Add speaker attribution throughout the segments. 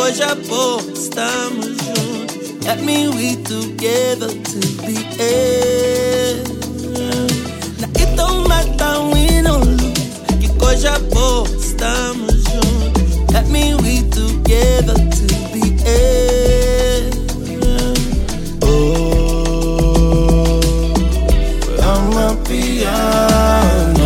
Speaker 1: coisa boa, estamos juntos. Let me we together to the end. Now it don't matter, we no lose. Que coisa boa, estamos juntos. Let me we together to the end. Oh, I'm a piano.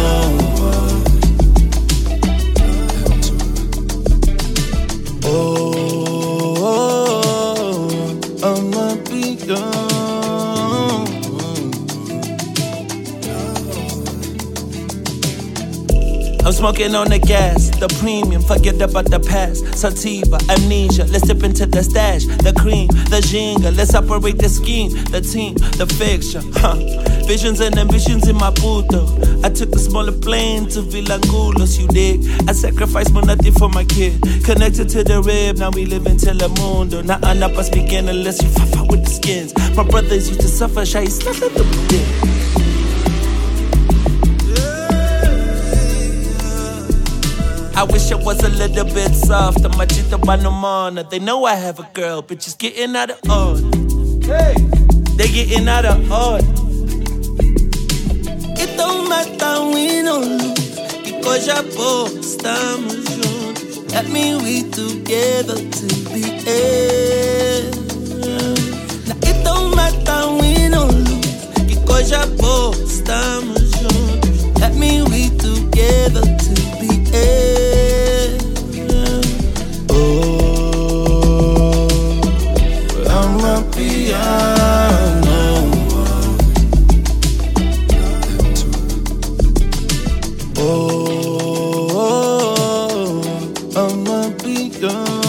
Speaker 1: I'm smoking on the gas, the premium, forget about the past. Sativa, amnesia, let's dip into the stash. The cream, the jingle, let's operate the scheme. The team, the fixture, Visions and ambitions in Maputo. I took the smaller plane to Vilangulos, you dig? I sacrificed my nothing for my kid. Connected to the rib, now we live in Telemundo. Not enough us begin unless you fuck with the skins. My brothers used to suffer, shy, stuff like the did. I wish I was a little bit softer. Machito Banamana. They know I have a girl, bitches getting out of order. Hey, they getting out of order. It don't matter, we no lose. Que coisa boa, estamos juntos. Let me we together to the end. Now it don't matter, we no lose. Que coisa boa, estamos juntos. Let me we together to the end. I'm a piano. I'm a piano.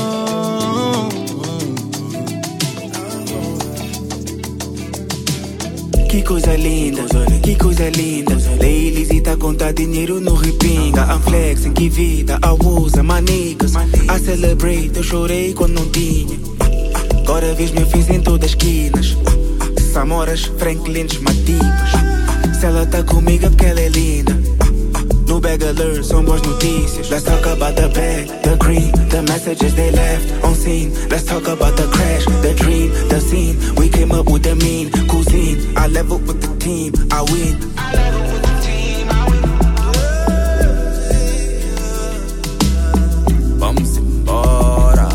Speaker 2: Que coisa linda, que coisa linda. Leilizita conta dinheiro no repinga. I'm flexing, que vida, abusa, manicas. I celebrate, eu chorei quando não tinha. Agora vês me fiz em todas as esquinas. Samoras, Franklins, Matipas. Se ela tá comigo é porque ela é linda. No bag alert, são boas notícias. Let's talk about the bag, the green, the messages they left on scene. Let's talk about the crash, the dream, the scene. We came up with the mean cuisine. I level with the team, I win. I level with the team, I win. Vamos embora.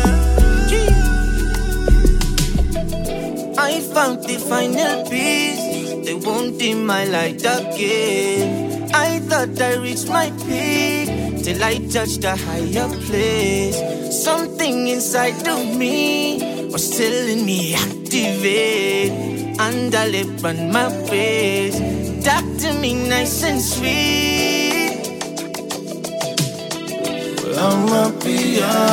Speaker 1: I found the final piece. They won't dim my light again. I thought I reached my peak till I touched a higher place. Something inside of me was telling me activate. And I lip on my face. Talk to me nice and sweet. I'm a piano.